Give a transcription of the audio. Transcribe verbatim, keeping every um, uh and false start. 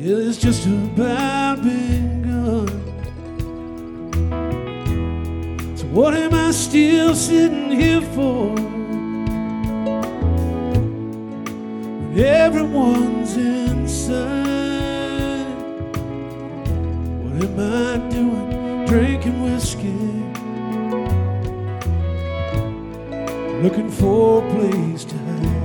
It's just about begun. So what am I still sitting here for when everyone's inside? What am I doing drinking whiskey, looking for a place to hide?